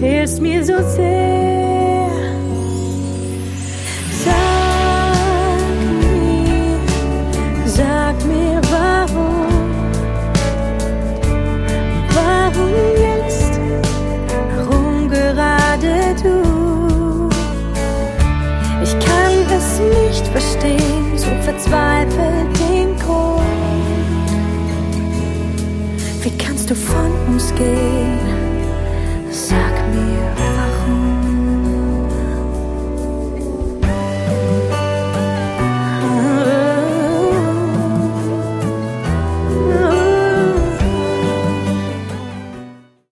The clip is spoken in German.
fehlst mir so sehr. Sag mir warum? Warum jetzt? Warum gerade du? Ich kann es nicht verstehen, so verzweifelt den Grund. Wie kannst du von uns gehen? Sag